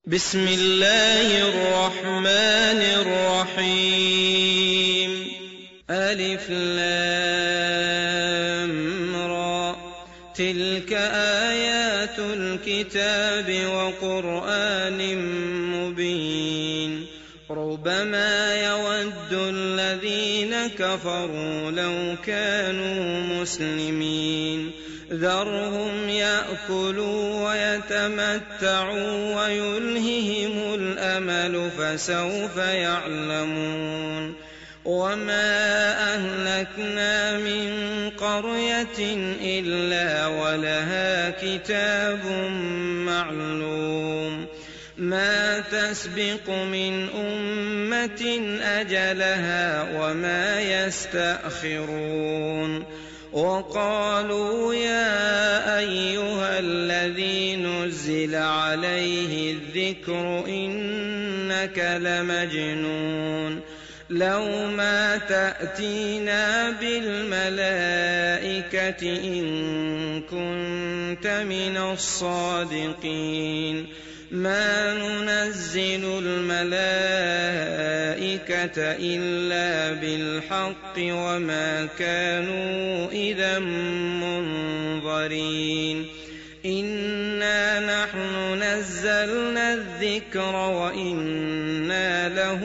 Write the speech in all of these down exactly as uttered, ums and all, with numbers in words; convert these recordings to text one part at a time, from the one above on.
بسم الله الرحمن الرحيم. ألف لام را. تلك آيات الكتاب وقرآن مبين. ربما يود الذين كفروا لو كانوا مسلمين. ذرهم يأكلوا ويتمتعوا ويلههم الأمل فسوف يعلمون. وما أهلكنا من قرية إلا ولها كتاب معلوم. ما تسبق من أمة أجلها وما يستأخرون. وقالوا يا أيها الذي نزل عليه الذكر إنك لمجنون. لو ما تأتينا بالملائكة إن كنت من الصادقين. ما ننزل الملائكة إلا بالحق وما كانوا إذا منظرين. إنا نحن نزلنا الذكر وإنا له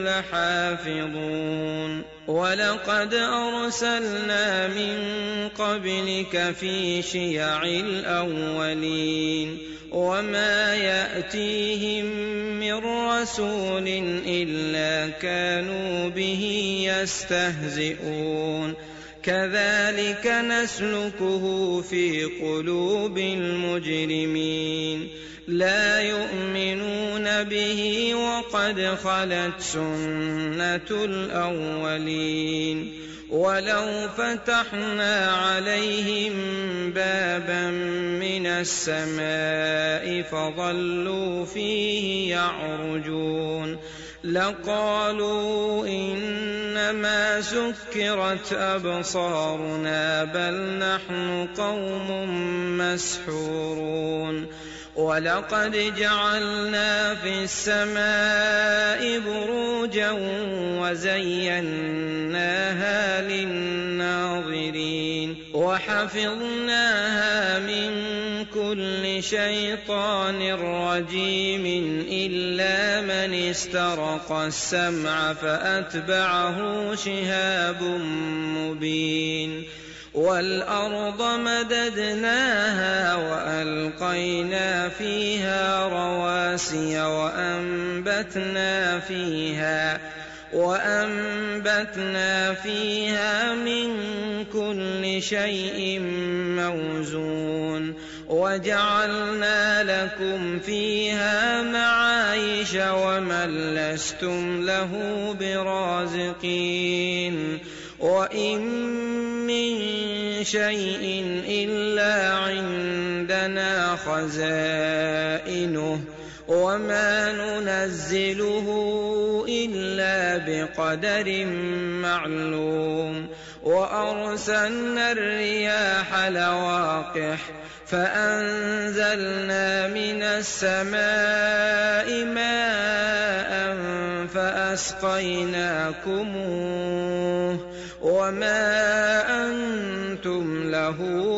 لحافظون. ولقد أرسلنا من قبلك في شيع الأولين. وما يأتيهم من رسول إلا كانوا به يستهزئون. كذلك نسلكه في قلوب المجرمين. لا يؤمنون به وقد خلت سنة الأولين. ولو فتحنا عليهم بابا من السماء فظلوا فيه يعرجون لقالوا إنما سكرت أبصارنا بل نحن قوم مسحورون. ولقد جعلنا في السماء بروجا وزيناها للناظرين وحفظناها من كل شيطان رجيم إلا من استرق السمع فأتبعه شهاب مبين. والأرض مددناها وألقينا فيها رواسي وأنبتنا فيها وأنبتنا فيها من كل شيء موزون. وجعلنا لكم فيها معايش ومن لستم له برازقين. وإن من شيء إلا عندنا خزائنه وما ننزله إلا بقدر معلوم. وأرسلنا الرياح لواقح فأنزلنا من السماء ماء فأسقيناكموه وما أنتم له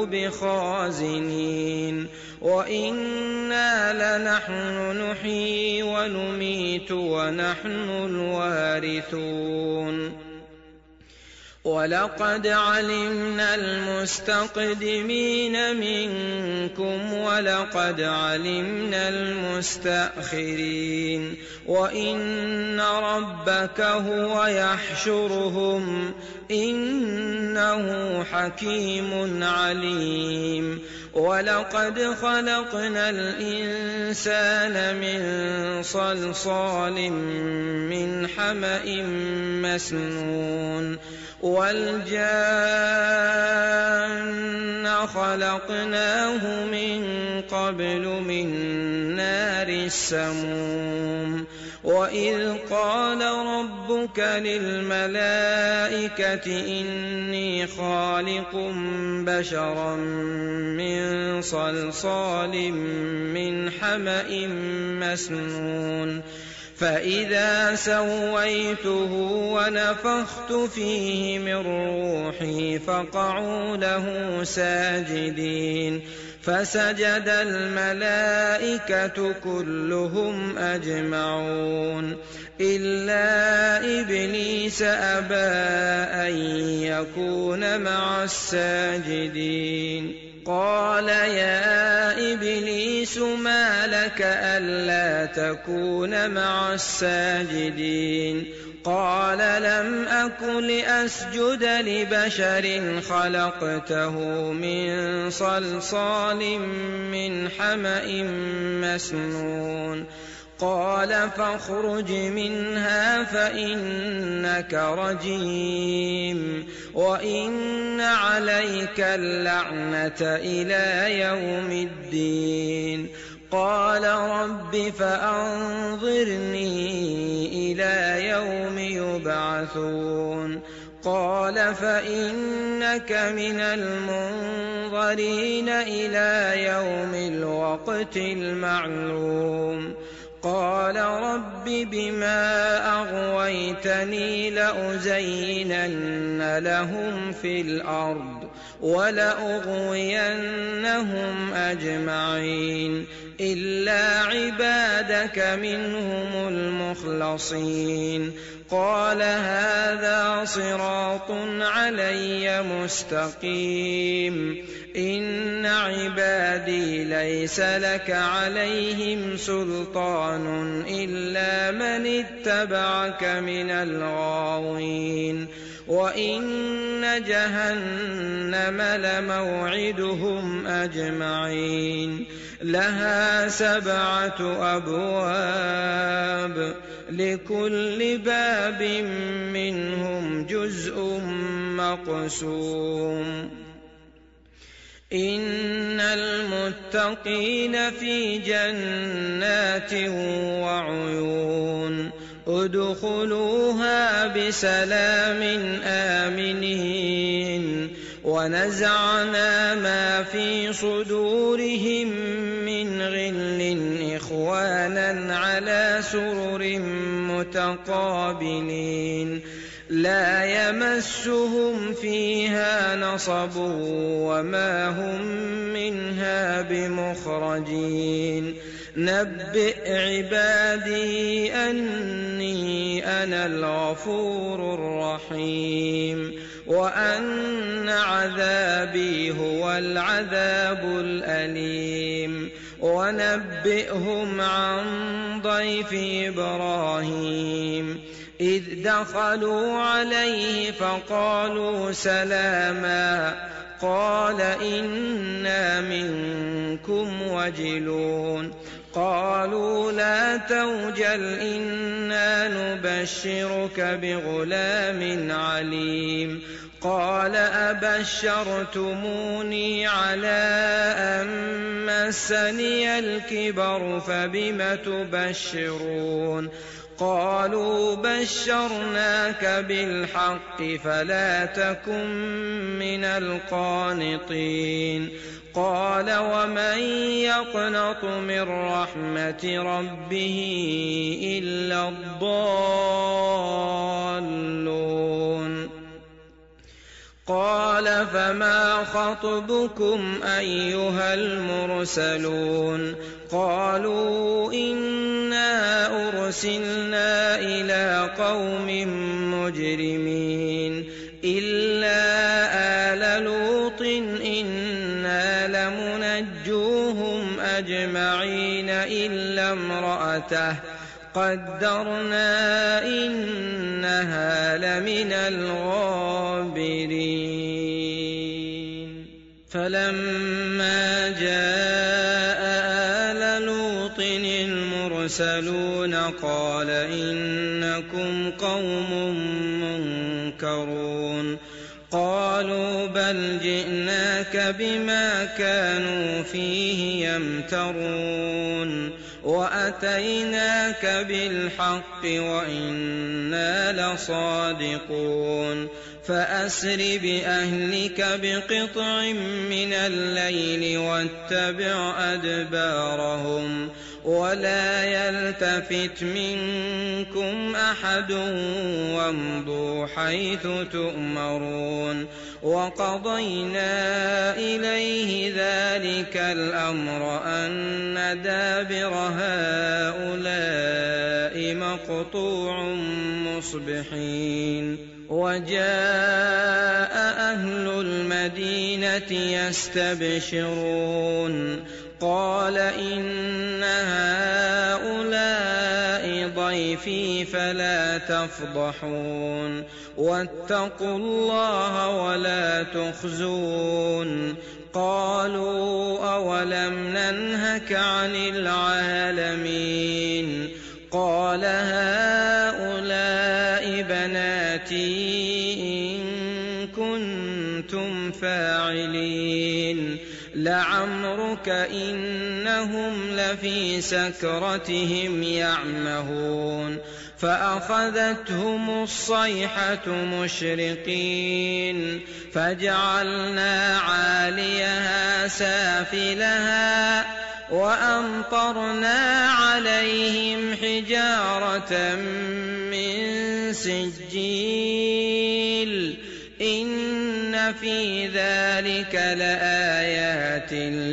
بخازنين. وإنا لنحن نحيي ونميت ونحن الوارثون. ولقد علمنا المستقدمين منكم ولقد علمنا المستأخرين. وإن ربك هو يحشرهم إنه حكيم عليم. ولقد خلقنا الإنسان من صلصال من حمأ مسنون. والجان خلقناه من قبل من نار السموم وإذ قال ربك للملائكة إني خالق بشرا من صلصال من حمأ مسنون فإذا سويته ونفخت فيه من روحي فقعوا له ساجدين فسجد الملائكة كلهم أجمعون إلا إبليس أبى أن يكون مع الساجدين قال يا إبليس ما لك ألا تكون مع الساجدين قال لم أكن لأسجد لبشر خلقته من صلصال من حمأ مسنون قال فاخرج منها فإنك رجيم وإن عليك اللعنة إلى يوم الدين قال رب فأنظرني إلى يوم يبعثون قال فإنك من المنظرين إلى يوم الوقت المعلوم قال رب بما أغويتني لأزينن لهم في الأرض ولأغوينهم أجمعين إلا عبادك منهم المخلصين قال هذا صراط علي مستقيم إن عبادي ليس لك عليهم سلطان إلا من اتبعك من الغاوين وإن جهنم لموعدهم أجمعين لها سبعة أبواب لكل باب منهم جزء مقسوم إن المتقين في جنات وعيون ادخلوها بسلام آمنين ونزعنا ما في صدورهم من غل إخوانا على سرر متقابلين لا يمسهم فيها نصب وما هم منها بمخرجين نبئ عبادي أني أنا الغفور الرحيم وأن عذابي هو العذاب الأليم ونبئهم عن ضيف إبراهيم إذ دخلوا عليه فقالوا سلاما قال إنا منكم وجلون قالوا لا توجل إنا نبشرك بغلام عليم قال أبشرتموني على أن مسني الكبر فبم تبشرون قالوا بشرناك بالحق فلا تكن من القانطين قال ومن يقنط من رحمة ربه إلا الضالون قال فما خطبكم أيها المرسلون قالوا إنا أرسلنا إلى قوم مجرمين إلا آل لوط إنا لمنجوهم أجمعين إلا امرأته قدرنا إنها لمن الغابرين فلما جاء آل لوط المرسلون قال إنكم قوم منكرون قالوا بل جئناك بما كانوا فيه يمترون وأتيناك بالحق وإنا لصادقون فأسر بأهلك بقطع من الليل واتبع أدبارهم ولا يلتفت منكم أحد وامضوا حيث تؤمرون وقضينا إليه ذلك الأمر أن دابر هؤلاء مقطوع مصبحين وجاء أهل المدينة يستبشرون قال إن هؤلاء ضيفي فلا تفضحون واتقوا الله ولا تخزون قالوا أولم ننهك عن العالمين قال هؤلاء بناتي إن كنتم فاعلين لعمرك إنهم لفي سكرتهم يعمهون فأخذتهم الصيحة مشرقين فجعلنا عاليها سافلها وأمطرنا عليهم حجارة من سجيل إن في ذلك لآيات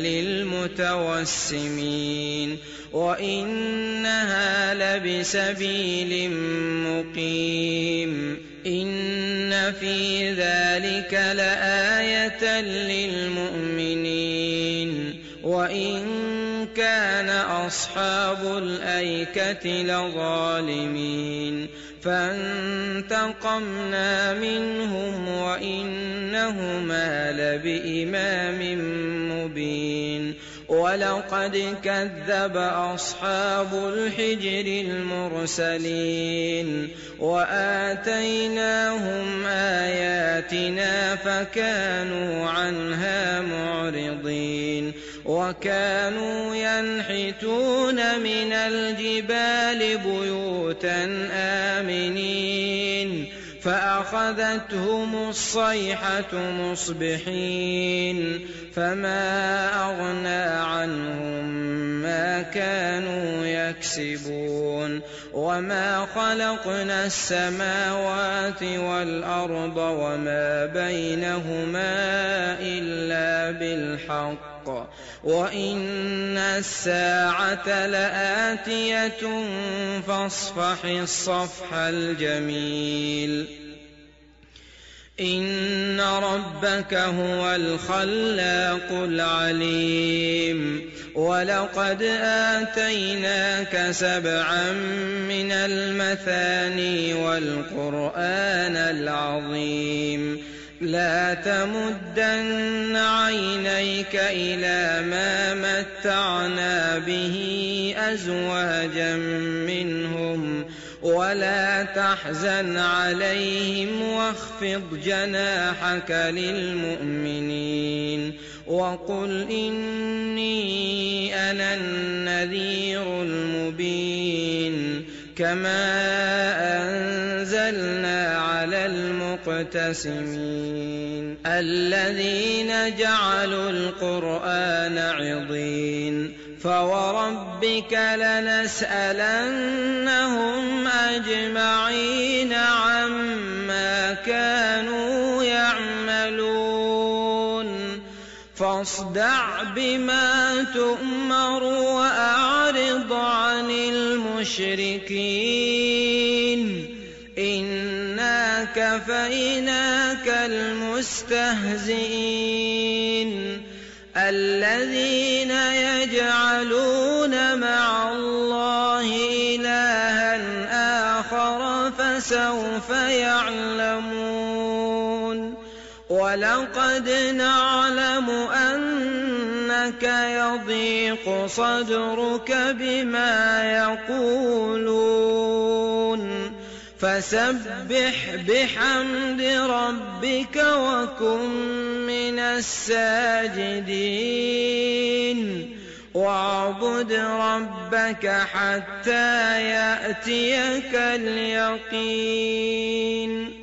للمتوسمين وإنها لبسبيل مقيم إن في ذلك لآية للمؤمنين وإن كان أصحاب الأيكة لظالمين فانتقمنا منهم وإنهما لبإمام مبين ولقد كذب أصحاب الحجر المرسلين وآتيناهم آياتنا فكانوا عنها معرضين وكانوا ينحتون من الجبال بيوتا آمنين فأخذتهم الصيحة مصبحين فما أغنى عنهم ما كانوا يكسبون وما خلقنا السماوات والأرض وما بينهما إلا بالحق وإن الساعة لآتية فاصفح الصفح الجميل إن ربك هو الخلاق العليم ولقد آتيناك سبعا من المثاني والقرآن العظيم لا تمدن عينيك إلى ما متعنا به أزواجا منهم ولا تحزن عليهم واخفض جناحك للمؤمنين وقل إني أنا النذير المبين كما أنزلنا على المقتسمين الذين جعلوا القرآن عضين فوربك لنسألنهم أجمعين عما كانوا يعملون فاصدع بما تؤمر وأعرض عن المشركين إنا كفيناك المستهزئين الذين يجعلون مع الله إلها آخر فسوف يعلمون ولقد نعلم أن إنك يضيق صدرك بما يقولون فسبح بحمد ربك وكن من الساجدين واعبد ربك حتى يأتيك اليقين